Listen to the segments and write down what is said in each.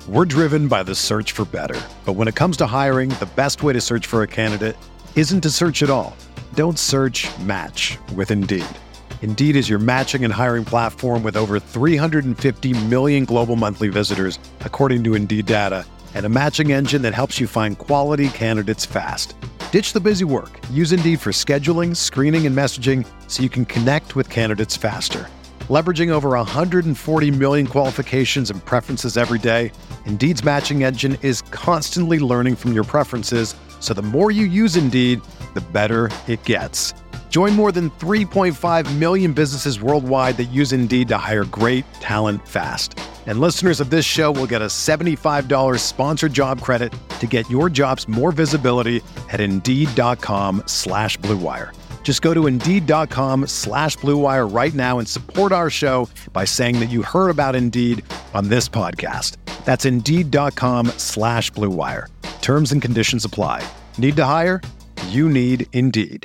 We're driven by the search for better. But when it comes to hiring, the best way to search for a candidate isn't to search at all. Don't search, match with Indeed. Indeed is your matching and hiring platform with over 350 million global monthly visitors, according to Indeed data, and a matching engine that helps you find quality candidates fast. Ditch the busy work. Use Indeed for scheduling, screening, and messaging so you can connect with candidates faster. Leveraging over 140 million qualifications and preferences every day, Indeed's matching engine is constantly learning from your preferences, so the more you use Indeed, the better it gets. Join more than 3.5 million businesses worldwide that use Indeed to hire great talent fast. And listeners of this show will get a $75 sponsored job credit to get your jobs more visibility at Indeed.com/Blue Wire. Just go to Indeed.com/Blue Wire right now and support our show by saying that you heard about Indeed on this podcast. That's Indeed.com/Blue Wire. Terms and conditions apply. Need to hire? You need Indeed.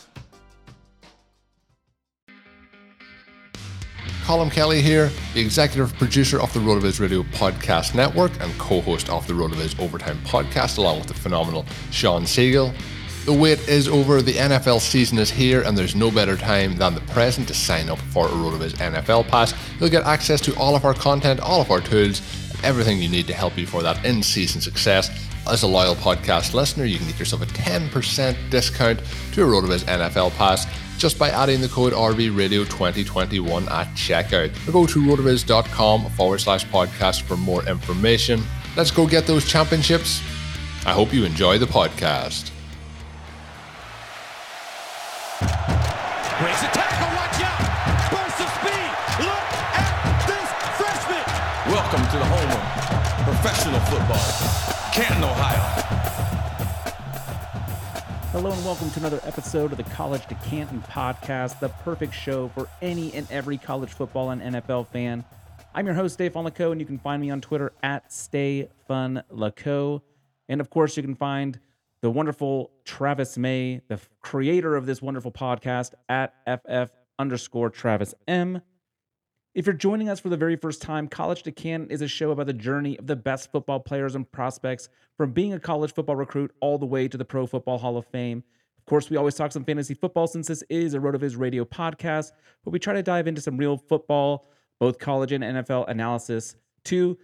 Colm Kelly here, the executive producer of the RotoViz Radio Podcast Network and co-host of the RotoViz Overtime Podcast, along with the phenomenal Sean Siegel. The wait is over, the NFL season is here, and there's no better time than the present to sign up for a RotoViz NFL Pass. You'll get access to all of our content, all of our tools, everything you need to help you for that in-season success. As a loyal podcast listener, you can get yourself a 10% discount to a RotoViz NFL Pass just by adding the code RVRadio2021 at checkout. Or go to rotoviz.com/podcast for more information. Let's go get those championships. I hope you enjoy the podcast. Breaks a tackle, watch out! Burst of speed! Look at this freshman! Welcome to the home of professional football, Canton, Ohio. Hello and welcome to another episode of the College to Canton podcast, the perfect show for any and every college football and NFL fan. I'm your host, Dave Laco, and you can find me on Twitter at StayFunLaco. And of course, you can find the wonderful Travis May, the creator of this wonderful podcast, at FF_Travis M. If you're joining us for the very first time, College to Canton is a show about the journey of the best football players and prospects from being a college football recruit all the way to the Pro Football Hall of Fame. Of course, we always talk some fantasy football since this is a RotoViz Radio podcast, but we try to dive into some real football, both college and NFL analysis. To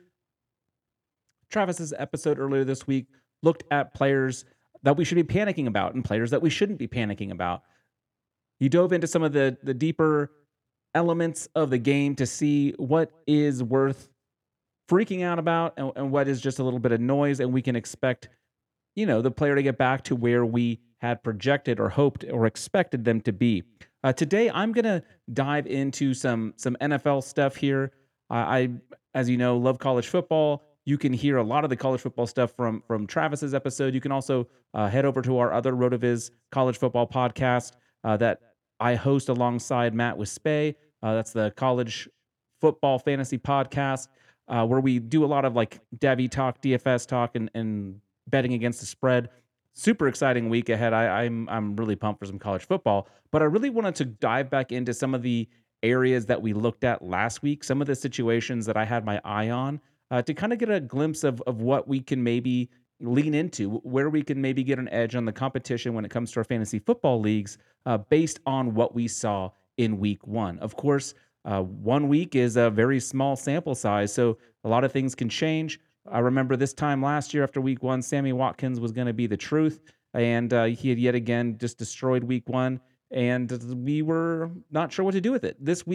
Travis's episode earlier this week looked at players that we should be panicking about and players that we shouldn't be panicking about. He dove into some of the deeper elements of the game to see what is worth freaking out about and what is just a little bit of noise, and we can expect, the player to get back to where we had projected or hoped or expected them to be. Today, I'm going to dive into some NFL stuff here. I, as you know, love college football. You can hear a lot of the college football stuff from Travis's episode. You can also head over to our other RotoViz college football podcast that I host alongside Matt Wispay. That's the college football fantasy podcast where we do a lot of like Devy talk, DFS talk, and betting against the spread. Super exciting week ahead. I'm really pumped for some college football, but I really wanted to dive back into some of the areas that we looked at last week, some of the situations that I had my eye on to kind of get a glimpse of what we can maybe lean into, where we can maybe get an edge on the competition when it comes to our fantasy football leagues based on what we saw in week one. Of course, 1 week is a very small sample size, so a lot of things can change. I remember this time last year after week one, Sammy Watkins was going to be the truth, and he had yet again just destroyed week one, and we were not sure what to do with it. This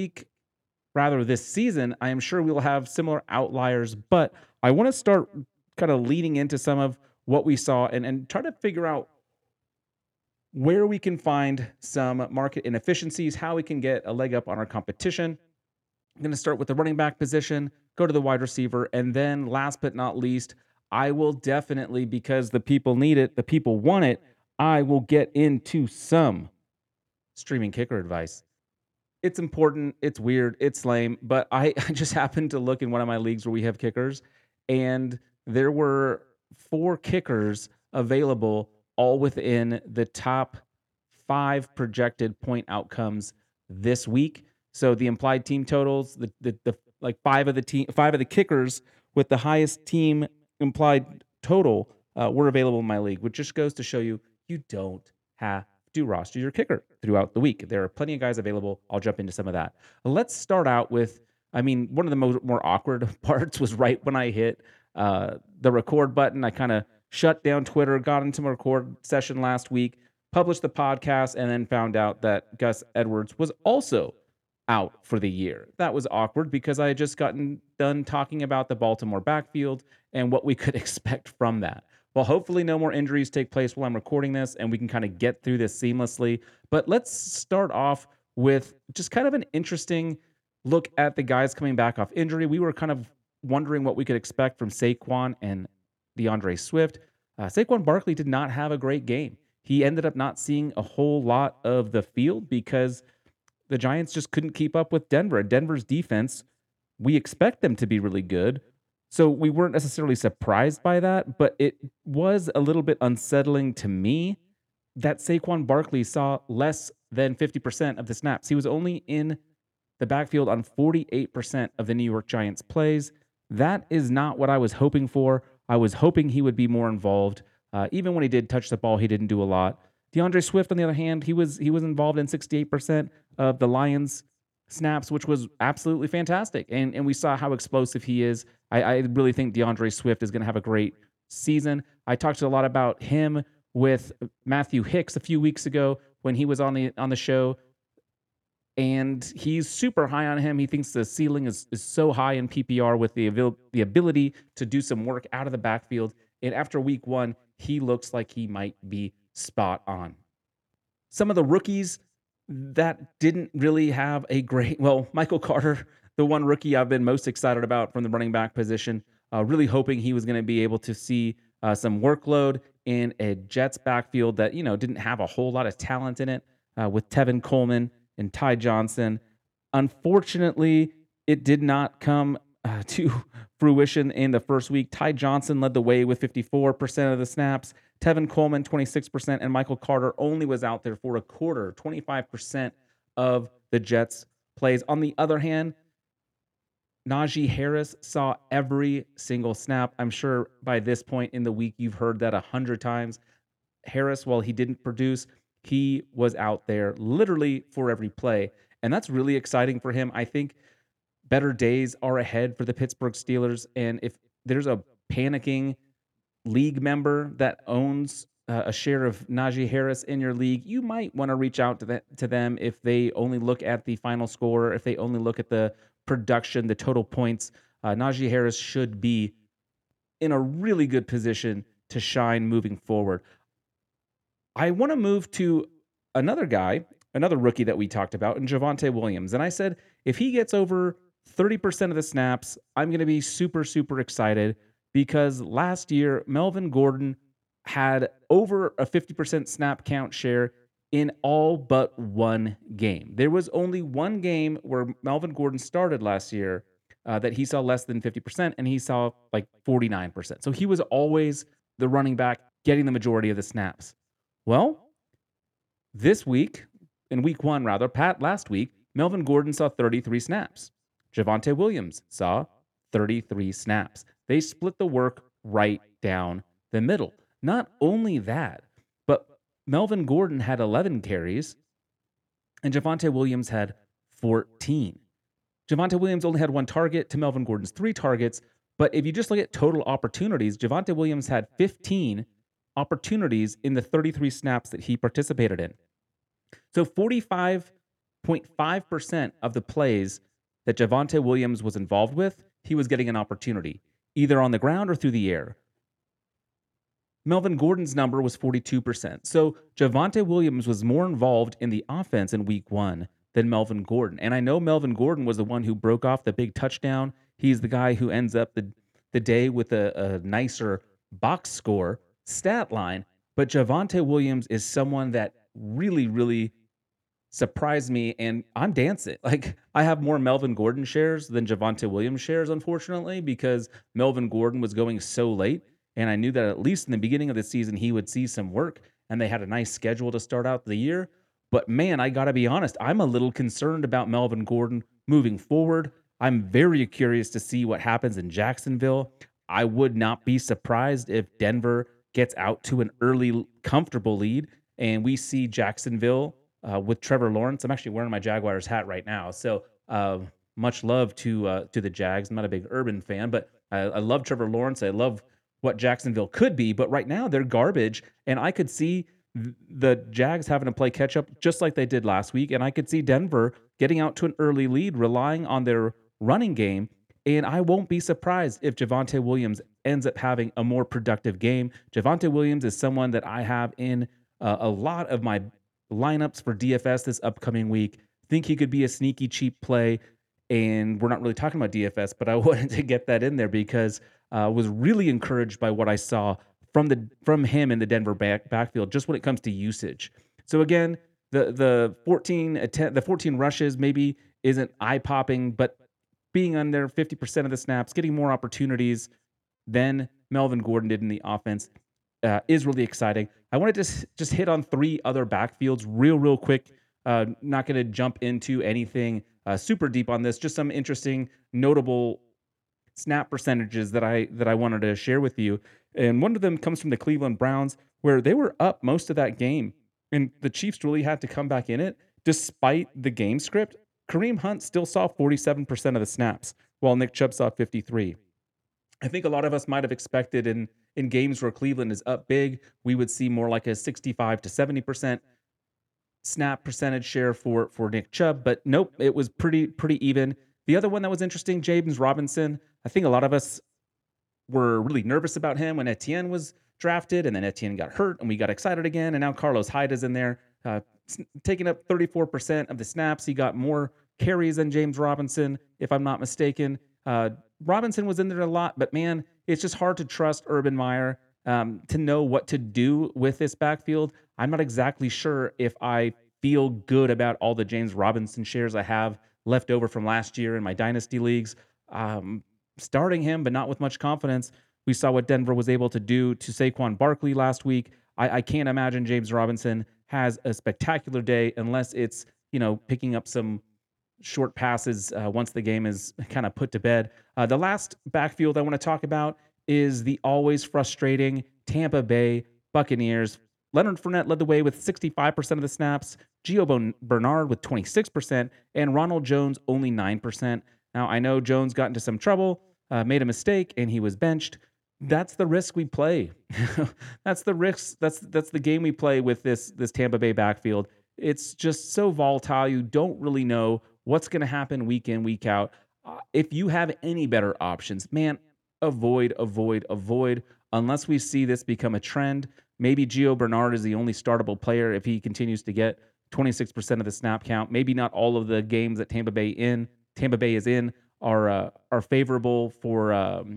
season, I am sure we will have similar outliers, but I want to start kind of leading into some of what we saw and try to figure out where we can find some market inefficiencies, how we can get a leg up on our competition. I'm going to start with the running back position, go to the wide receiver, and then last but not least, I will definitely, because the people need it, the people want it, I will get into some streaming kicker advice. It's important, it's weird, it's lame, but I just happened to look in one of my leagues where we have kickers, and there were 4 kickers available, all within the top 5 projected point outcomes this week. So the implied team totals, the 5 of the kickers with the highest team implied total were available in my league, which just goes to show you don't have to roster your kicker throughout the week. There are plenty of guys available. I'll jump into some of that. Let's start out with, one of the more awkward parts was right when I hit the record button. I kind of shut down Twitter, got into my record session last week, published the podcast, and then found out that Gus Edwards was also out for the year. That was awkward because I had just gotten done talking about the Baltimore backfield and what we could expect from that. Well, hopefully no more injuries take place while I'm recording this and we can kind of get through this seamlessly. But let's start off with just kind of an interesting look at the guys coming back off injury. We were kind of wondering what we could expect from Saquon and DeAndre Swift. Saquon Barkley did not have a great game. He ended up not seeing a whole lot of the field because the Giants just couldn't keep up with Denver. Denver's defense, we expect them to be really good. So we weren't necessarily surprised by that, but it was a little bit unsettling to me that Saquon Barkley saw less than 50% of the snaps. He was only in the backfield on 48% of the New York Giants plays. That is not what I was hoping for. I was hoping he would be more involved. Even when he did touch the ball, he didn't do a lot. DeAndre Swift, on the other hand, he was involved in 68% of the Lions snaps, which was absolutely fantastic. And we saw how explosive he is. I really think DeAndre Swift is going to have a great season. I talked a lot about him with Matthew Hicks a few weeks ago when he was on the show. And he's super high on him. He thinks the ceiling is so high in PPR with the ability to do some work out of the backfield. And after week 1, he looks like he might be spot on. Some of the rookies that didn't really have a great, Michael Carter, the one rookie I've been most excited about from the running back position, really hoping he was going to be able to see some workload in a Jets backfield that, didn't have a whole lot of talent in it with Tevin Coleman and Ty Johnson. Unfortunately, it did not come to fruition in the first week. Ty Johnson led the way with 54% of the snaps. Tevin Coleman, 26%, and Michael Carter only was out there for a quarter, 25% of the Jets' plays. On the other hand, Najee Harris saw every single snap. I'm sure by this point in the week, you've heard that 100 times. Harris, while he didn't produce, he was out there literally for every play. And that's really exciting for him. I think better days are ahead for the Pittsburgh Steelers. And if there's a panicking league member that owns a share of Najee Harris in your league, you might want to reach out to them if they only look at the final score, if they only look at the production, the total points. Najee Harris should be in a really good position to shine moving forward. I want to move to another guy, another rookie that we talked about, and Javonte Williams. And I said, if he gets over 30% of the snaps, I'm going to be super, super excited because last year, Melvin Gordon had over a 50% snap count share in all but one game. There was only one game where Melvin Gordon started last year that he saw less than 50%, and he saw like 49%. So he was always the running back getting the majority of the snaps. Well, this week, in week 1 rather, last week, Melvin Gordon saw 33 snaps. Javonte Williams saw 33 snaps. They split the work right down the middle. Not only that, but Melvin Gordon had 11 carries and Javonte Williams had 14. Javonte Williams only had 1 target to Melvin Gordon's 3 targets, but if you just look at total opportunities, Javonte Williams had 15 opportunities in the 33 snaps that he participated in. So 45.5% of the plays that Javonte Williams was involved with, he was getting an opportunity, either on the ground or through the air. Melvin Gordon's number was 42%. So Javonte Williams was more involved in the offense in week 1 than Melvin Gordon. And I know Melvin Gordon was the one who broke off the big touchdown. He's the guy who ends up the day with a nicer box score stat line. But Javonte Williams is someone that really, really surprised me, and I'm dancing. Like, I have more Melvin Gordon shares than Javonte Williams shares, unfortunately, because Melvin Gordon was going so late, and I knew that at least in the beginning of the season he would see some work, and they had a nice schedule to start out the year. But man, I gotta be honest, I'm a little concerned about Melvin Gordon moving forward. I'm very curious to see what happens in Jacksonville. I would not be surprised if Denver gets out to an early, comfortable lead, and we see Jacksonville with Trevor Lawrence. I'm actually wearing my Jaguars hat right now, so much love to the Jags. I'm not a big Urban fan, but I love Trevor Lawrence. I love what Jacksonville could be, but right now they're garbage, and I could see the Jags having to play catch up just like they did last week, and I could see Denver getting out to an early lead, relying on their running game. And I won't be surprised if Javonte Williams ends up having a more productive game. Javonte Williams is someone that I have in a lot of my lineups for DFS this upcoming week. Think he could be a sneaky cheap play. And we're not really talking about DFS, but I wanted to get that in there because I was really encouraged by what I saw from him in the Denver backfield, just when it comes to usage. So again, the 14 rushes maybe isn't eye popping, but being under 50% of the snaps, getting more opportunities than Melvin Gordon did in the offense is really exciting. I wanted to just hit on 3 other backfields real quick. Not going to jump into anything super deep on this. Just some interesting, notable snap percentages that I wanted to share with you. And one of them comes from the Cleveland Browns, where they were up most of that game, and the Chiefs really had to come back in it despite the game script. Kareem Hunt still saw 47% of the snaps, while Nick Chubb saw 53%. I think a lot of us might have expected in games where Cleveland is up big, we would see more like a 65 to 70% snap percentage share for Nick Chubb, but nope, it was pretty even. The other one that was interesting, James Robinson. I think a lot of us were really nervous about him when Etienne was drafted, and then Etienne got hurt, and we got excited again, and now Carlos Hyde is in there, taking up 34% of the snaps. He got more carries than James Robinson, if I'm not mistaken. Robinson was in there a lot, but man, it's just hard to trust Urban Meyer to know what to do with this backfield. I'm not exactly sure if I feel good about all the James Robinson shares I have left over from last year in my dynasty leagues. Starting him, but not with much confidence. We saw what Denver was able to do to Saquon Barkley last week. I can't imagine James Robinson has a spectacular day unless it's, picking up some short passes once the game is kind of put to bed. The last backfield I want to talk about is the always frustrating Tampa Bay Buccaneers. Leonard Fournette led the way with 65% of the snaps, Gio Bernard with 26%, and Ronald Jones only 9%. Now, I know Jones got into some trouble, made a mistake, and he was benched. That's the risk we play. That's the risk. That's the game we play with this Tampa Bay backfield. It's just so volatile. You don't really know what's going to happen week in, week out. If you have any better options, man, avoid. Unless we see this become a trend. Maybe Gio Bernard is the only startable player if he continues to get 26% of the snap count. Maybe not all of the games that Tampa Bay is in are favorable for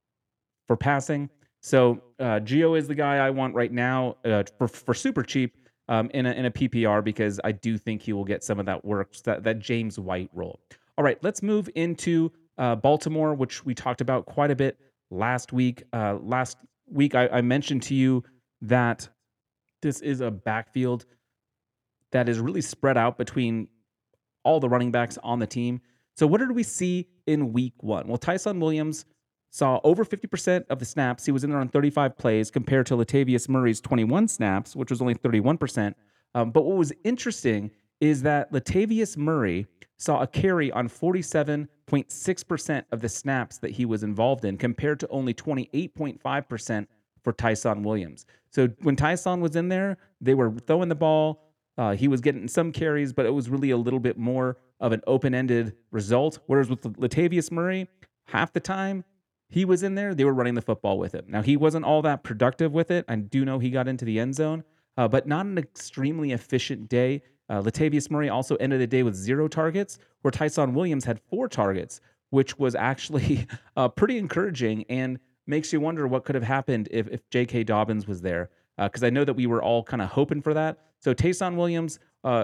passing. So Gio is the guy I want right now for super cheap in a PPR, because I do think he will get some of that work, that James White role. All right, let's move into Baltimore, which we talked about quite a bit last week. Last week I mentioned to you that this is a backfield that is really spread out between all the running backs on the team. So what did we see in week 1? Well, Tyson Williams saw over 50% of the snaps. He was in there on 35 plays compared to Latavius Murray's 21 snaps, which was only 31%. But what was interesting is that Latavius Murray saw a carry on 47.6% of the snaps that he was involved in, compared to only 28.5% for Tyson Williams. So when Tyson was in there, they were throwing the ball. He was getting some carries, but it was really a little bit more of an open-ended result. Whereas with Latavius Murray, half the time he was in there, they were running the football with him. Now, he wasn't all that productive with it. I do know he got into the end zone, but not an extremely efficient day. Latavius Murray also ended the day with 0 targets, where Tyson Williams had 4 targets, which was actually pretty encouraging and makes you wonder what could have happened if J.K. Dobbins was there, because I know that we were all kind of hoping for that. So Tyson Williams,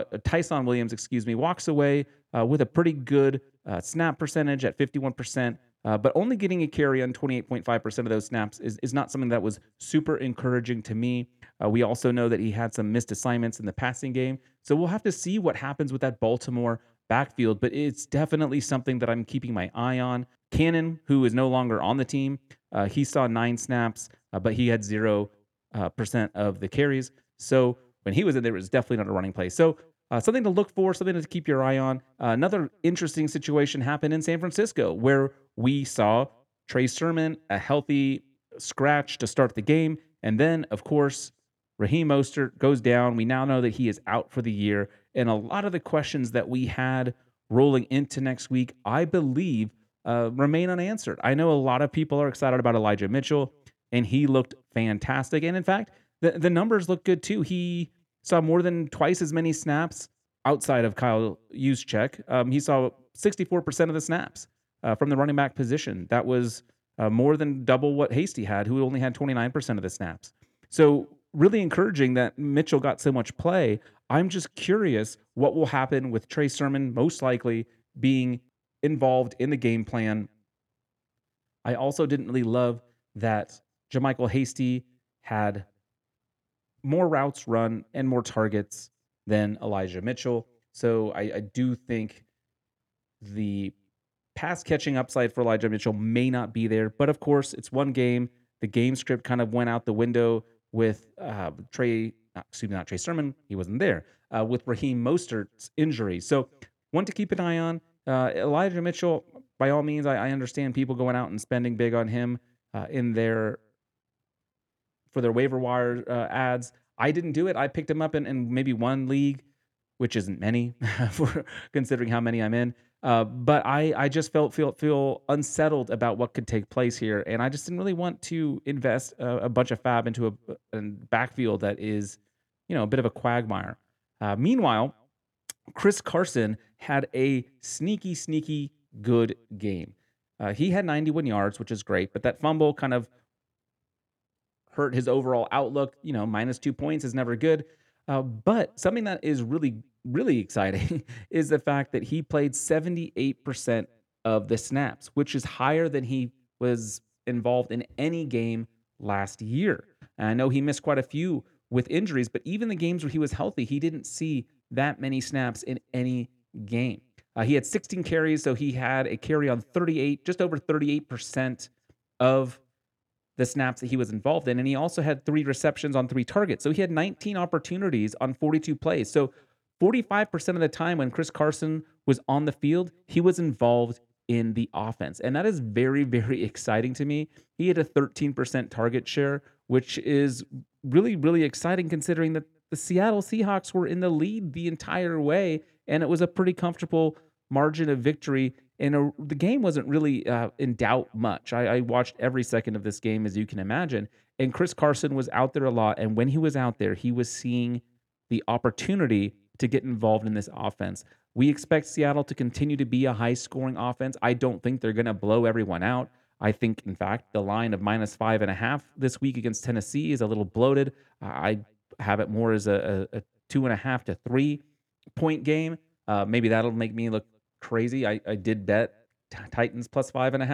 walks away with a pretty good snap percentage at 51%, but only getting a carry on 28.5% of those snaps is not something that was super encouraging to me. We also know that he had some missed assignments in the passing game, so we'll have to see what happens with that Baltimore backfield, but it's definitely something that I'm keeping my eye on. Cannon, who is no longer on the team, he saw 9 snaps, but he had 0% of the carries. So when he was in there, it was definitely not a running play. So something to look for, something to keep your eye on. Another interesting situation happened in San Francisco where we saw Trey Sermon, a healthy scratch to start the game. And then, of course, Raheem Mostert goes down. We now know that he is out for the year. And a lot of the questions that we had rolling into next week, I believe, remain unanswered. I know a lot of people are excited about Elijah Mitchell, and he looked fantastic. And in fact, the numbers look good too. He saw more than twice as many snaps outside of Kyle Juszczyk. He saw 64% of the snaps from the running back position. That was more than double what Hasty had, who only had 29% of the snaps. So really encouraging that Mitchell got so much play. I'm just curious what will happen with Trey Sermon most likely being involved in the game plan. I also didn't really love that JaMycal Hasty had more routes run and more targets than Elijah Mitchell. So I do think the pass catching upside for Elijah Mitchell may not be there. But of course, it's one game. The game script kind of went out the window with not Trey Sermon. He wasn't there. With Raheem Mostert's injury. So one to keep an eye on. Elijah Mitchell, by all means, I understand people going out and spending big on him for their waiver wire ads. I didn't do it. I picked him up in maybe one league, which isn't many for considering how many I'm in. But I just feel unsettled about what could take place here, and I just didn't really want to invest a bunch of fab into a backfield that is, a bit of a quagmire. Meanwhile, Chris Carson had a sneaky good game. He had 91 yards, which is great, but that fumble kind of hurt his overall outlook. Minus 2 points is never good. But something that is really exciting is the fact that he played 78% of the snaps, which is higher than he was involved in any game last year. And I know he missed quite a few with injuries, but even the games where he was healthy, he didn't see that many snaps in any game. He had 16 carries, so he had a carry on just over 38% of the snaps that he was involved in. And he also had 3 receptions on 3 targets. So he had 19 opportunities on 42 plays. So 45% of the time when Chris Carson was on the field, he was involved in the offense. And that is very, very exciting to me. He had a 13% target share, which is really exciting considering that the Seattle Seahawks were in the lead the entire way, and it was a pretty comfortable margin of victory. And the game wasn't really in doubt much. I watched every second of this game, as you can imagine. And Chris Carson was out there a lot. And when he was out there, he was seeing the opportunity to get involved in this offense. We expect Seattle to continue to be a high-scoring offense. I don't think they're going to blow everyone out. I think, in fact, the line of minus 5.5 this week against Tennessee is a little bloated. I have it more as a 2.5 to 3 point game. Maybe that'll make me look crazy. I did bet Titans plus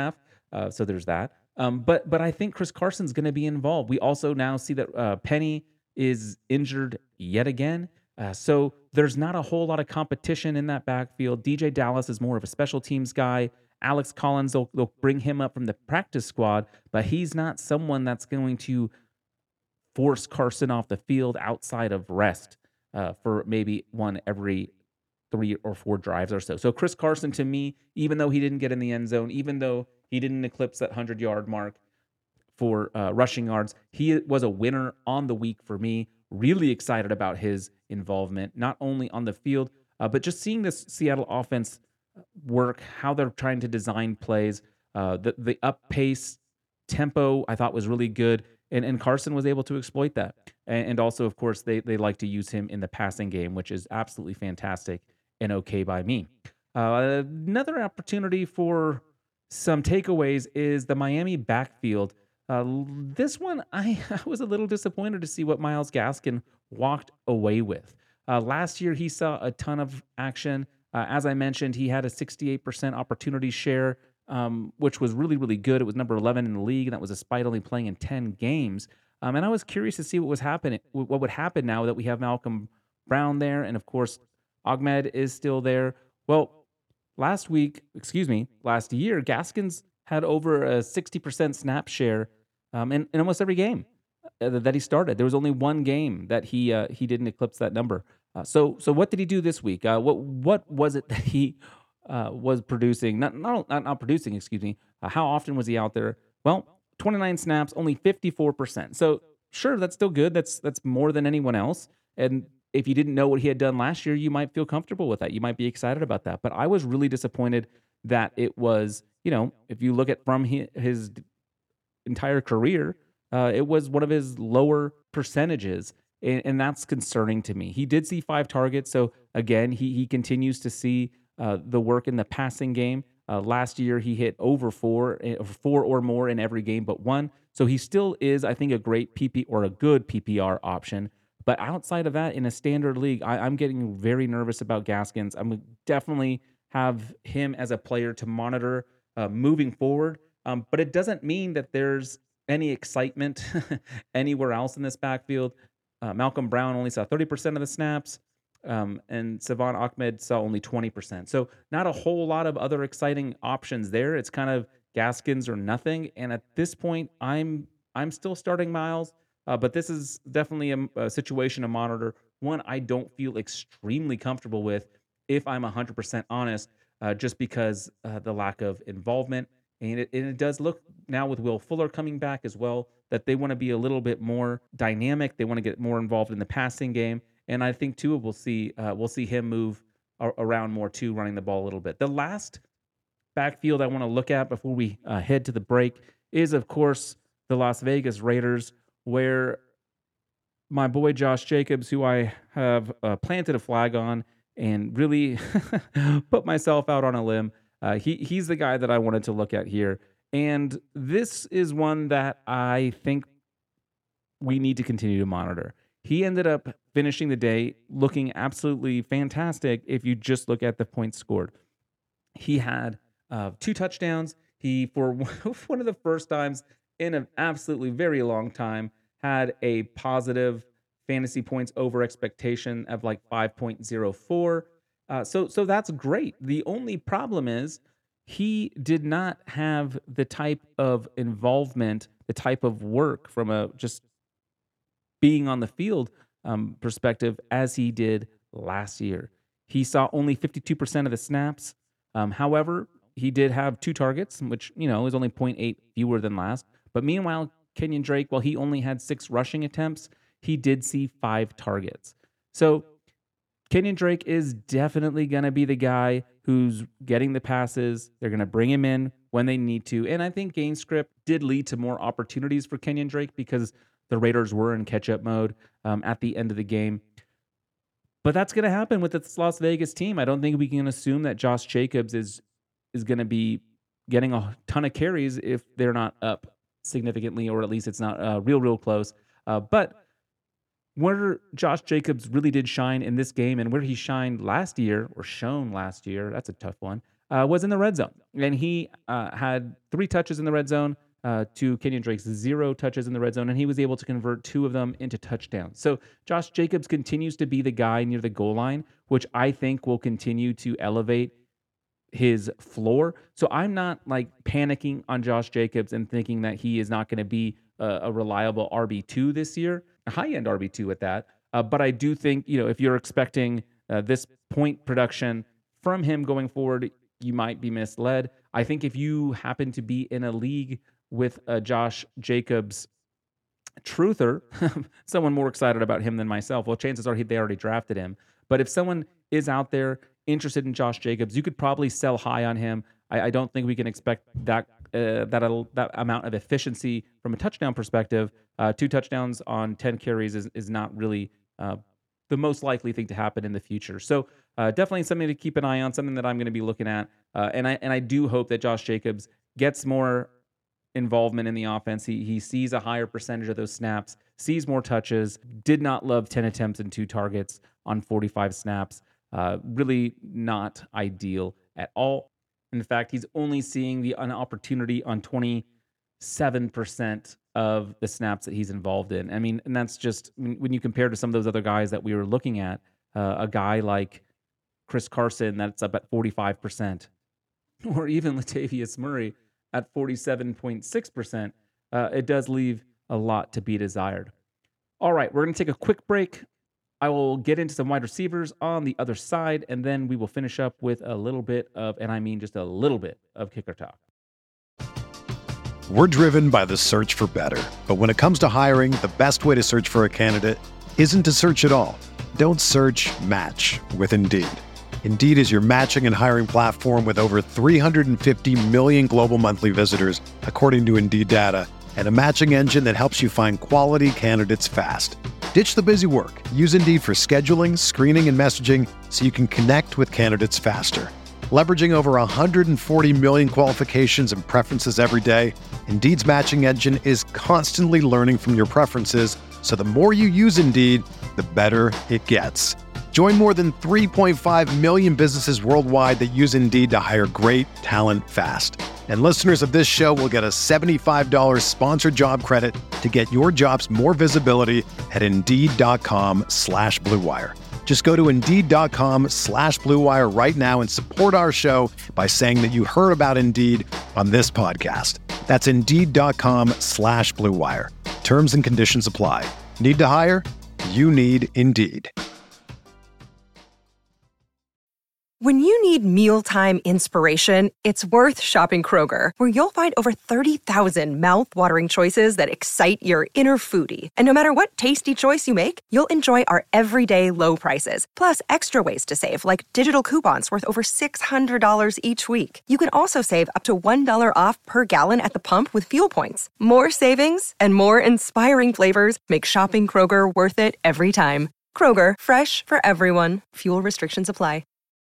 5.5. So there's that. But I think Chris Carson's going to be involved. We also now see that Penny is injured yet again. So there's not a whole lot of competition in that backfield. DJ Dallas is more of a special teams guy. Alex Collins, they'll bring him up from the practice squad, but he's not someone that's going to force Carson off the field outside of rest for maybe one every 3 or 4 drives or so. So Chris Carson, to me, even though he didn't get in the end zone, even though he didn't eclipse that 100-yard mark for rushing yards, he was a winner on the week for me. Really excited about his involvement, not only on the field, but just seeing this Seattle offense work, how they're trying to design plays, the up pace tempo I thought was really good. And Carson was able to exploit that. And also, of course, they like to use him in the passing game, which is absolutely fantastic and okay by me. Another opportunity for some takeaways is the Miami backfield. This one, I was a little disappointed to see what Myles Gaskin walked away with. Last year, he saw a ton of action. As I mentioned, he had a 68% opportunity share, which was really good. It was number 11 in the league, and that was despite only playing in 10 games. And I was curious to see what would happen now that we have Malcolm Brown there, and of course, Ahmed is still there. Well, last year, Gaskins had over a 60% snap share in almost every game that he started. There was only one game that he didn't eclipse that number. So what did he do this week? What was it that he was producing? Not producing. Excuse me. How often was he out there? Well, 29 snaps, only 54%. So sure, that's still good. That's more than anyone else. And if you didn't know what he had done last year, you might feel comfortable with that. You might be excited about that. But I was really disappointed that it was, if you look at from his entire career, it was one of his lower percentages. And that's concerning to me. He did see 5 targets. So again, he continues to see the work in the passing game. Last year, he hit over 4 or more in every game but one. So he still is, I think, a great a good PPR option. But outside of that, in a standard league, I'm getting very nervous about Gaskins. I'm definitely have him as a player to monitor moving forward. But it doesn't mean that there's any excitement anywhere else in this backfield. Malcolm Brown only saw 30% of the snaps, and Salvon Ahmed saw only 20%. So not a whole lot of other exciting options there. It's kind of Gaskins or nothing. And at this point, I'm still starting Miles. But this is definitely a situation to monitor. One I don't feel extremely comfortable with, if I'm 100% honest, just because the lack of involvement. And it does look now with Will Fuller coming back as well that they want to be a little bit more dynamic. They want to get more involved in the passing game. And I think too we'll see him move around more too, running the ball a little bit. The last backfield I want to look at before we head to the break is, of course, the Las Vegas Raiders, where my boy Josh Jacobs, who I have planted a flag on and really put myself out on a limb, he's the guy that I wanted to look at here. And this is one that I think we need to continue to monitor. He ended up finishing the day looking absolutely fantastic if you just look at the points scored. He had 2 touchdowns. He, for one of the first times in an absolutely very long time, had a positive fantasy points over expectation of like 5.04. So that's great. The only problem is he did not have the type of involvement, the type of work from a just being on the field perspective as he did last year. He saw only 52% of the snaps. However, he did have 2 targets, which, is only 0.8 fewer than last. But meanwhile, Kenyon Drake, while he only had 6 rushing attempts, he did see 5 targets. So Kenyon Drake is definitely going to be the guy who's getting the passes. They're going to bring him in when they need to. And I think game script did lead to more opportunities for Kenyon Drake because the Raiders were in catch-up mode at the end of the game. But that's going to happen with this Las Vegas team. I don't think we can assume that Josh Jacobs is going to be getting a ton of carries if they're not up significantly, or at least it's not real close. But where Josh Jacobs really did shine in this game, and where he shined last year, or shown last year, that's a tough one, was in the red zone. And he had 3 touches in the red zone to Kenyon Drake's 0 touches in the red zone, and he was able to convert 2 of them into touchdowns. So Josh Jacobs continues to be the guy near the goal line, which I think will continue to elevate his floor. So I'm not like panicking on Josh Jacobs and thinking that he is not going to be a reliable RB2 this year, a high-end RB2 at that. But I do think, if you're expecting this point production from him going forward, you might be misled. I think if you happen to be in a league with a Josh Jacobs truther, someone more excited about him than myself, well, chances are they already drafted him. But if someone is out there interested in Josh Jacobs, you could probably sell high on him. I don't think we can expect that amount of efficiency from a touchdown perspective. 2 touchdowns on 10 carries is not really the most likely thing to happen in the future. So definitely something to keep an eye on, something that I'm going to be looking at. And I do hope that Josh Jacobs gets more involvement in the offense. He sees a higher percentage of those snaps, sees more touches, did not love 10 attempts and 2 targets on 45 snaps. Really not ideal at all. In fact, he's only seeing an opportunity on 27% of the snaps that he's involved in. I mean, and that's just when you compare to some of those other guys that we were looking at, a guy like Chris Carson, that's up at 45%, or even Latavius Murray at 47.6%, it does leave a lot to be desired. All right, we're going to take a quick break. I will get into some wide receivers on the other side, and then we will finish up with a little bit of, and I mean just a little bit of kicker talk. We're driven by the search for better. But when it comes to hiring, the best way to search for a candidate isn't to search at all. Don't search, match with Indeed. Indeed is your matching and hiring platform with over 350 million global monthly visitors, according to Indeed data, and a matching engine that helps you find quality candidates fast. Ditch the busy work. Use Indeed for scheduling, screening, and messaging so you can connect with candidates faster. Leveraging over 140 million qualifications and preferences every day, Indeed's matching engine is constantly learning from your preferences, so the more you use Indeed, the better it gets. Join more than 3.5 million businesses worldwide that use Indeed to hire great talent fast. And listeners of this show will get a $75 sponsored job credit to get your jobs more visibility at Indeed.com/Blue Wire. Just go to Indeed.com/Blue Wire right now and support our show by saying that you heard about Indeed on this podcast. That's Indeed.com/Blue Wire. Terms and conditions apply. Need to hire? You need Indeed. When you need mealtime inspiration, it's worth shopping Kroger, where you'll find over 30,000 mouth-watering choices that excite your inner foodie. And no matter what tasty choice you make, you'll enjoy our everyday low prices, plus extra ways to save, like digital coupons worth over $600 each week. You can also save up to $1 off per gallon at the pump with fuel points. More savings and more inspiring flavors make shopping Kroger worth it every time. Kroger, fresh for everyone. Fuel restrictions apply.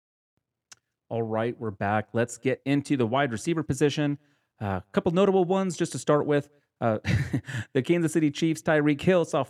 All right, we're back. Let's get into the wide receiver position. A couple notable ones just to start with. The Kansas City Chiefs' Tyreek Hill saw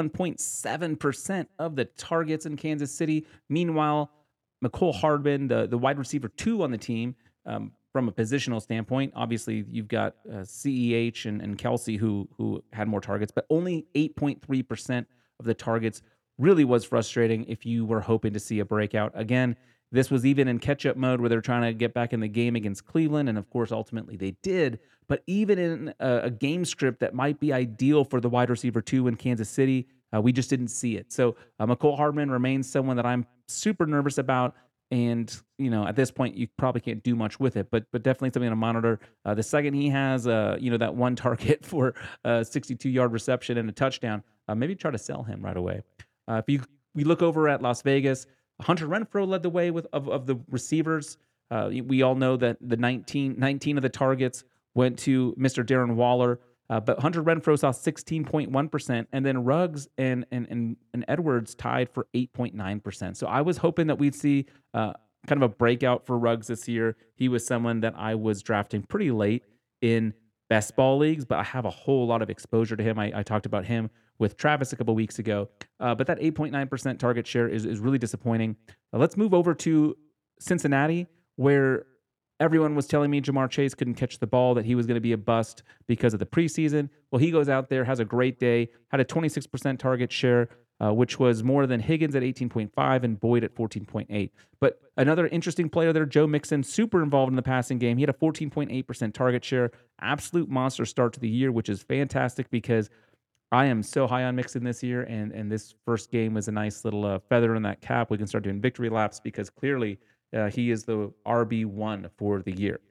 41.7% of the targets in Kansas City. Meanwhile, Mecole Hardman, the wide receiver 2 on the team, from a positional standpoint, obviously you've got CEH and Kelsey who had more targets, but only 8.3% of the targets. Really was frustrating if you were hoping to see a breakout. Again, this was even in catch-up mode where they're trying to get back in the game against Cleveland, and of course, ultimately they did. But even in a game script that might be ideal for the wide receiver 2 in Kansas City, we just didn't see it. So Mecole Hardman remains someone that I'm super nervous about, and at this point, you probably can't do much with it, but definitely something to monitor. The second he has that one target for a 62-yard reception and a touchdown, maybe try to sell him right away. We look over at Las Vegas, Hunter Renfrow led the way of the receivers. We all know that the 19 of the targets went to Mr. Darren Waller, but Hunter Renfrow saw 16.1%, and then Ruggs and Edwards tied for 8.9%. So I was hoping that we'd see kind of a breakout for Ruggs this year. He was someone that I was drafting pretty late in best ball leagues, but I have a whole lot of exposure to him. I talked about him with Travis a couple weeks ago, but that 8.9% target share is really disappointing. Let's move over to Cincinnati, where everyone was telling me Jamar Chase couldn't catch the ball, that he was going to be a bust because of the preseason. Well, he goes out there, has a great day, had a 26% target share, which was more than Higgins at 18.5 and Boyd at 14.8. But another interesting player there, Joe Mixon, super involved in the passing game. He had a 14.8% target share, absolute monster start to the year, which is fantastic because I am so high on Mixon this year, and this first game was a nice little feather in that cap. We can start doing victory laps because clearly he is the RB1 for the year.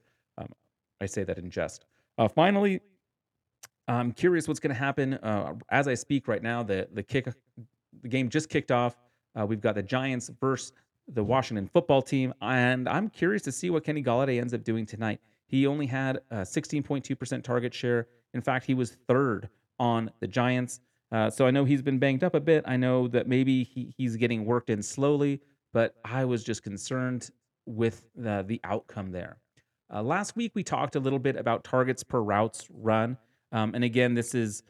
I say that in jest. Finally, I'm curious what's going to happen as I speak right now. The game just kicked off. We've got the Giants versus the Washington football team, and I'm curious to see what Kenny Golladay ends up doing tonight. He only had a 16.2% target share. In fact, he was third on the Giants. So I know he's been banged up a bit. I know that maybe he's getting worked in slowly, but I was just concerned with the outcome there. Last week, we talked a little bit about targets per routes run. And again, this is,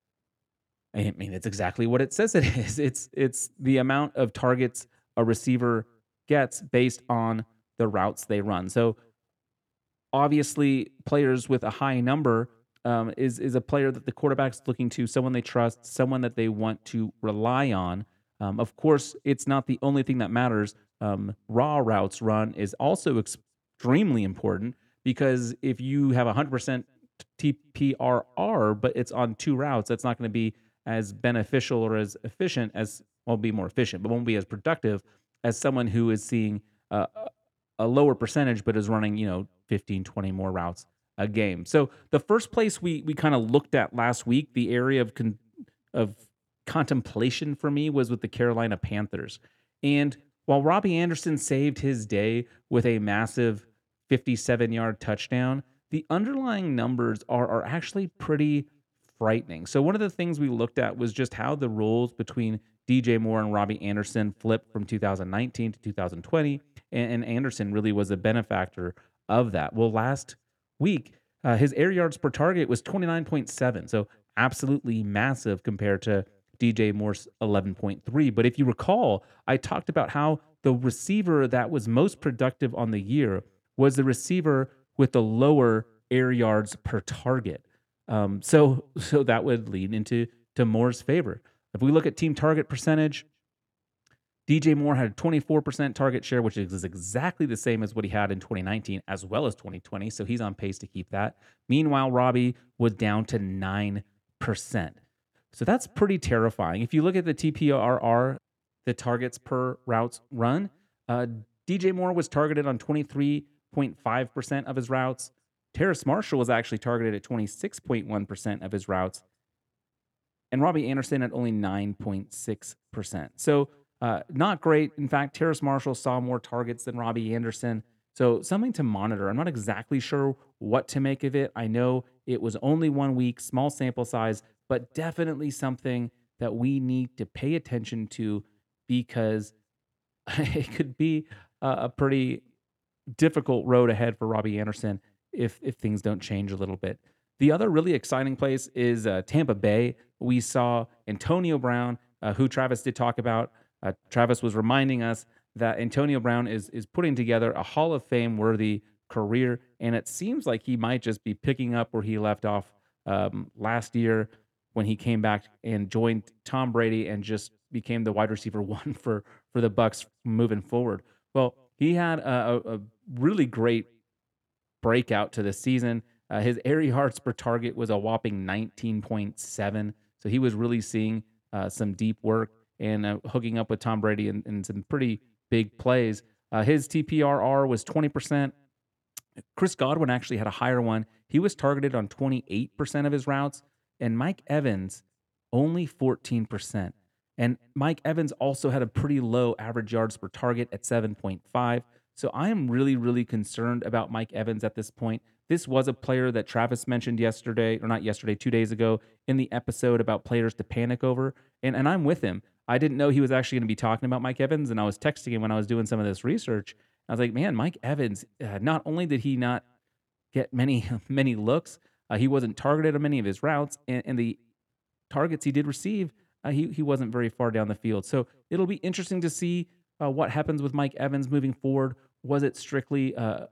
it's exactly what it says it is. It's the amount of targets a receiver gets based on the routes they run. So obviously, players with a high number is a player that the quarterback's looking to, someone they trust, someone that they want to rely on. Of course, it's not the only thing that matters. Raw routes run is also extremely important because if you have 100% TPRR, but it's on 2 routes, that's not going to be as beneficial or as efficient as, well, be more efficient, but won't be as productive as someone who is seeing a lower percentage, but is running, 15, 20 more routes a game. So the first place we kind of looked at last week, the area of contemplation for me was with the Carolina Panthers. And while Robbie Anderson saved his day with a massive 57-yard touchdown, the underlying numbers are actually pretty frightening. So one of the things we looked at was just how the roles between DJ Moore and Robbie Anderson flipped from 2019 to 2020, and Anderson really was a benefactor of that. Well, last week, his air yards per target was 29.7, so absolutely massive compared to DJ Moore's 11.3. But if you recall, I talked about how the receiver that was most productive on the year was the receiver with the lower air yards per target. So that would lead into Moore's favor. If we look at team target percentage, DJ Moore had a 24% target share, which is exactly the same as what he had in 2019 as well as 2020. So he's on pace to keep that. Meanwhile, Robbie was down to 9%. So that's pretty terrifying. If you look at the TPRR, the targets per routes run, DJ Moore was targeted on 23.5% of his routes. Terrace Marshall was actually targeted at 26.1% of his routes. And Robbie Anderson at only 9.6%. So not great. In fact, Terrace Marshall saw more targets than Robbie Anderson. So something to monitor. I'm not exactly sure what to make of it. I know it was only 1 week, small sample size, but definitely something that we need to pay attention to because it could be a pretty difficult road ahead for Robbie Anderson if things don't change a little bit. The other really exciting place is Tampa Bay. We saw Antonio Brown, who Travis did talk about. Travis was reminding us that Antonio Brown is putting together a Hall of Fame worthy career, and it seems like he might just be picking up where he left off last year when he came back and joined Tom Brady and just became the wide receiver one for the Bucs moving forward. Well, he had a really great breakout to the season. His air yards per target was a whopping 19.7. So he was really seeing some deep work and hooking up with Tom Brady in some pretty big plays. His TPRR was 20%. Chris Godwin actually had a higher one. He was targeted on 28% of his routes, and Mike Evans only 14%. And Mike Evans also had a pretty low average yards per target at 7.5. So I am really, really concerned about Mike Evans at this point. This was a player that Travis mentioned yesterday, or not yesterday, 2 days ago in the episode about players to panic over. And I'm with him. I didn't know he was actually going to be talking about Mike Evans, and I was texting him when I was doing some of this research. I was like, man, Mike Evans, not only did he not get many looks, he wasn't targeted on many of his routes, and the targets he did receive, he wasn't very far down the field. So it'll be interesting to see what happens with Mike Evans moving forward. Was it strictly a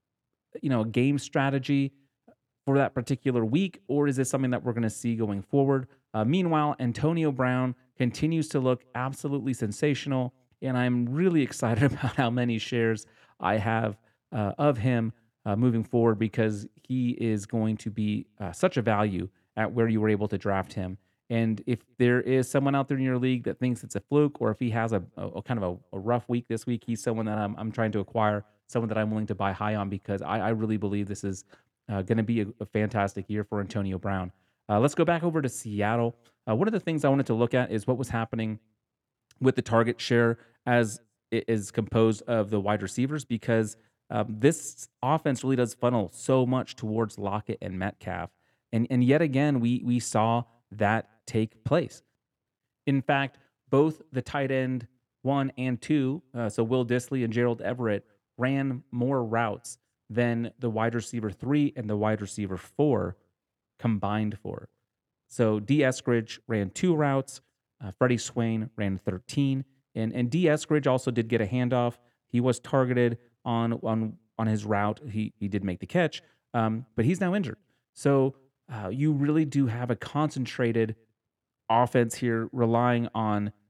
game strategy for that particular week, or is this something that we're going to see going forward? Meanwhile, Antonio Brown continues to look absolutely sensational, and I'm really excited about how many shares I have of him moving forward because he is going to be such a value at where you were able to draft him. And if there is someone out there in your league that thinks it's a fluke, or if he has a kind of a rough week this week, he's someone that I'm trying to acquire, someone that I'm willing to buy high on because I really believe this is going to be a fantastic year for Antonio Brown. Let's go back over to Seattle. One of the things I wanted to look at is what was happening with the target share as it is composed of the wide receivers because this offense really does funnel so much towards Lockett and Metcalf. And yet again, we saw that take place. In fact, both the tight end 1 and 2, so Will Dissly and Gerald Everett, ran more routes than the wide receiver 3 and the wide receiver 4 combined for. So D. Eskridge ran 2 routes, Freddie Swain ran 13, and D. Eskridge also did get a handoff. He was targeted on his route. He did make the catch, but he's now injured. So you really do have a concentrated offense here relying on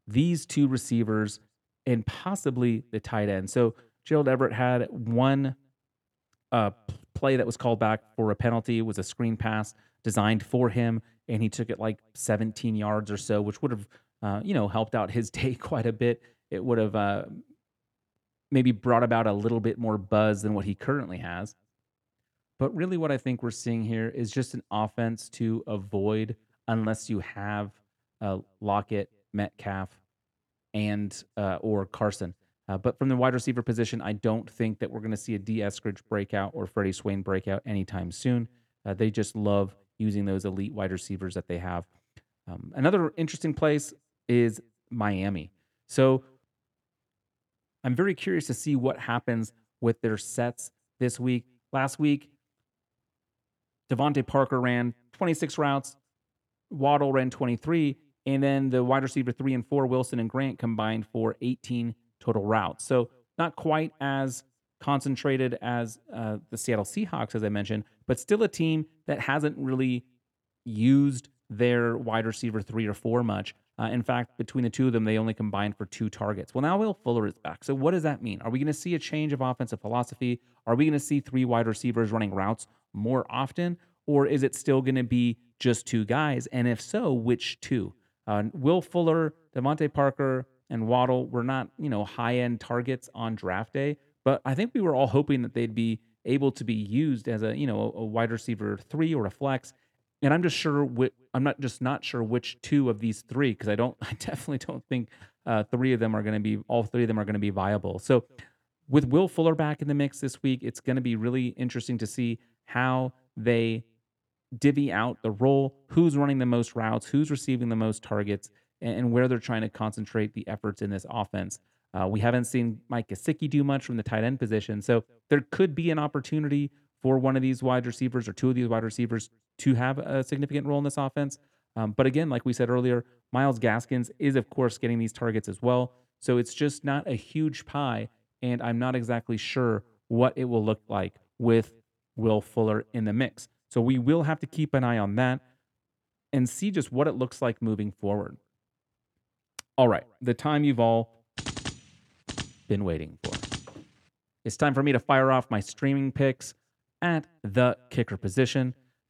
these two receivers and possibly the tight end. So Gerald Everett had one play that was called back for a penalty. It was a screen pass designed for him, and he took it like 17 yards or so, which would have, helped out his day quite a bit. It would have maybe brought about a little bit more buzz than what he currently has. But really what I think we're seeing here is just an offense to avoid unless you have Lockett, Metcalf, and or Carson. But from the wide receiver position, I don't think that we're going to see a D. Eskridge breakout or Freddie Swain breakout anytime soon. They just love using those elite wide receivers that they have. Another interesting place is Miami. So I'm very curious to see what happens with their sets this week. Last week, Devontae Parker ran 26 routes, Waddle ran 23, and then the wide receiver 3 and 4, Wilson and Grant, combined for 18 total routes. So not quite as concentrated as the Seattle Seahawks, as I mentioned, but still a team that hasn't really used their wide receiver 3 or 4 much. In fact, between the two of them, they only combined for 2 targets. Well, now Will Fuller is back. So what does that mean? Are we going to see a change of offensive philosophy? Are we going to see 3 wide receivers running routes more often? Or is it still going to be just 2 guys? And if so, which 2? Will Fuller, Devontae Parker, and Waddle were not, high-end targets on draft day, but I think we were all hoping that they'd be able to be used as a wide receiver 3 or a flex. And I'm not sure which 2 of these 3, because I definitely don't think all 3 of them are going to be viable. So with Will Fuller back in the mix this week, it's going to be really interesting to see how they divvy out the role, who's running the most routes, who's receiving the most targets, and where they're trying to concentrate the efforts in this offense. We haven't seen Mike Gesicki do much from the tight end position, so there could be an opportunity for one of these wide receivers or 2 of these wide receivers to have a significant role in this offense. But again, like we said earlier, Myles Gaskins is, of course, getting these targets as well. So it's just not a huge pie, and I'm not exactly sure what it will look like with Will Fuller in the mix. So we will have to keep an eye on that and see just what it looks like moving forward. All right, the time you've all been waiting for. It's time for me to fire off my streaming picks at the kicker position.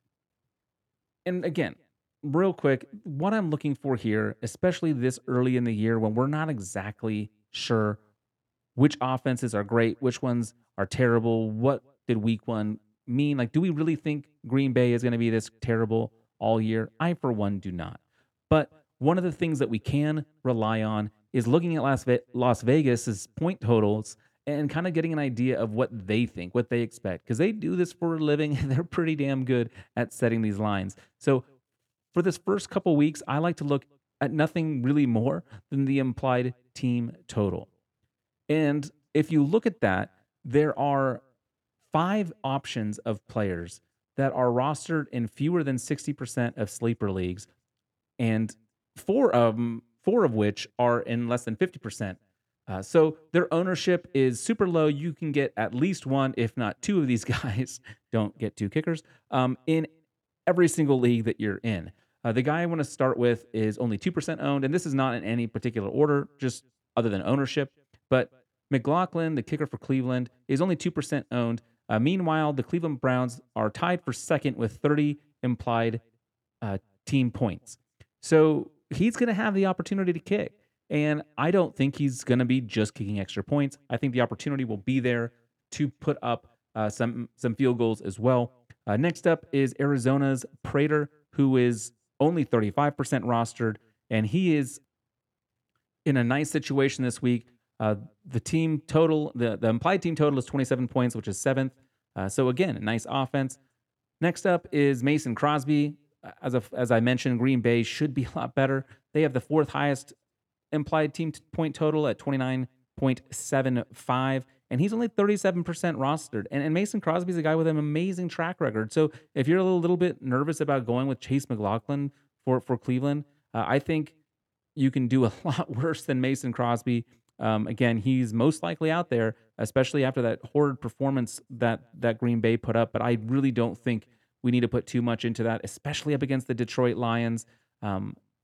And again, real quick, what I'm looking for here, especially this early in the year when we're not exactly sure which offenses are great, which ones are terrible, what did week 1 mean? Like, do we really think Green Bay is going to be this terrible all year? I, for one, do not. But one of the things that we can rely on is looking at Las Vegas's point totals and kind of getting an idea of what they think, what they expect, because they do this for a living and they're pretty damn good at setting these lines. So for this first couple weeks, I like to look at nothing really more than the implied team total. And if you look at that, there are 5 options of players that are rostered in fewer than 60% of sleeper leagues, and 4 of which are in less than 50%. So their ownership is super low. You can get at least 1, if not 2 of these guys, don't get 2 kickers, in every single league that you're in. The guy I want to start with is only 2% owned, and this is not in any particular order, just other than ownership. But McLaughlin, the kicker for Cleveland, is only 2% owned. Meanwhile, the Cleveland Browns are tied for second with 30 implied team points. So he's going to have the opportunity to kick. And I don't think he's going to be just kicking extra points. I think the opportunity will be there to put up some field goals as well. Next up is Arizona's Prater, who is only 35% rostered, and he is in a nice situation this week. The team total, the implied team total is 27 points, which is 7th. So again, a nice offense. Next up is Mason Crosby. As I mentioned, Green Bay should be a lot better. They have the 4th highest implied team point total at 29.75, and he's only 37% rostered. And Mason Crosby's a guy with an amazing track record. So if you're a little bit nervous about going with Chase McLaughlin for Cleveland, I think you can do a lot worse than Mason Crosby. Again, he's most likely out there, especially after that horrid performance that Green Bay put up. But I really don't think we need to put too much into that, especially up against the Detroit Lions.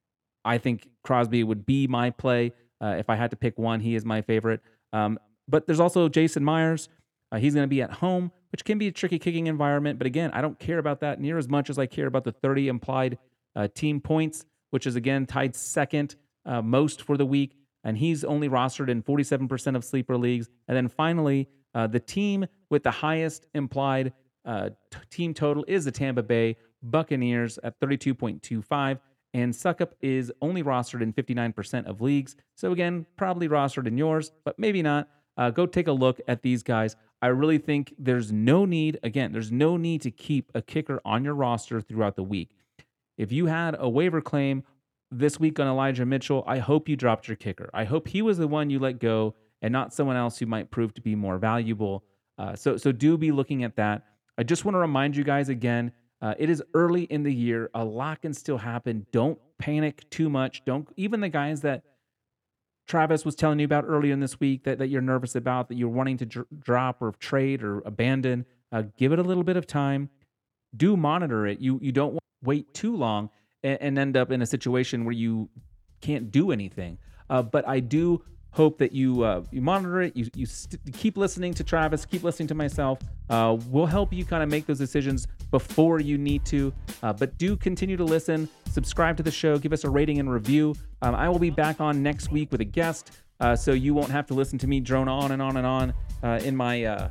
I think Crosby would be my play. If I had to pick one, he is my favorite. But there's also Jason Myers. He's going to be at home, which can be a tricky kicking environment. But again, I don't care about that near as much as I care about the 30 implied team points, which is, again, tied second most for the week. And he's only rostered in 47% of sleeper leagues. And then finally, the team with the highest implied team total is the Tampa Bay Buccaneers at 32.25. And Suckup is only rostered in 59% of leagues. So again, probably rostered in yours, but maybe not. Go take a look at these guys. I really think there's no need to keep a kicker on your roster throughout the week. If you had a waiver claim this week on Elijah Mitchell, I hope you dropped your kicker. I hope he was the one you let go and not someone else who might prove to be more valuable. So do be looking at that. I just want to remind you guys again, it is early in the year. A lot can still happen. Don't panic too much. Even the guys that Travis was telling you about earlier in this week that you're nervous about, that you're wanting to drop or trade or abandon, give it a little bit of time. Do monitor it. You don't want to wait too long and end up in a situation where you can't do anything. But I do hope that you monitor it. You keep listening to Travis, keep listening to myself. We'll help you kind of make those decisions before you need to. But do continue to listen. Subscribe to the show. Give us a rating and review. I will be back on next week with a guest, so you won't have to listen to me drone on and on and on in my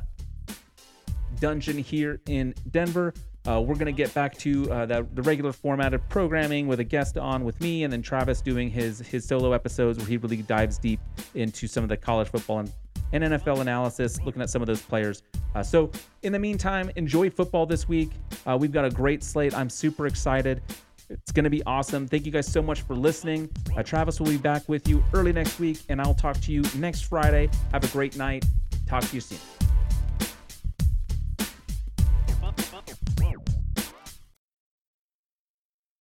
dungeon here in Denver. We're going to get back to the regular format of programming with a guest on with me, and then Travis doing his solo episodes where he really dives deep into some of the college football and NFL analysis, looking at some of those players. So in the meantime, enjoy football this week. We've got a great slate. I'm super excited. It's going to be awesome. Thank you guys so much for listening. Travis will be back with you early next week, and I'll talk to you next Friday. Have a great night. Talk to you soon.